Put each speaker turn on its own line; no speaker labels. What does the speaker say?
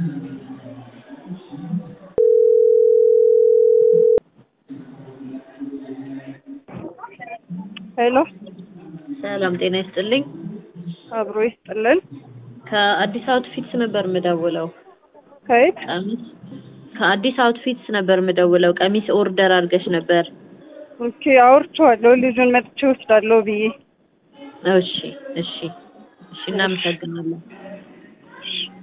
ሄሎ
ሰላም ጤና ይስጥልኝ።
አብሮ ይስጥልን።
ከአዲስ አውትፊትስ ነበር የምደውለው።
ከየት?
ከአዲስ አውትፊትስ ነበር የምደውለው። ቀሚስ ኦርደር አድርገሽ ነበር።
ኦኬ አውርቼዋለሁ። ልጁን መጥቼ ወስዳለሁ ብዬ።
እሺ እናመሰግናለን።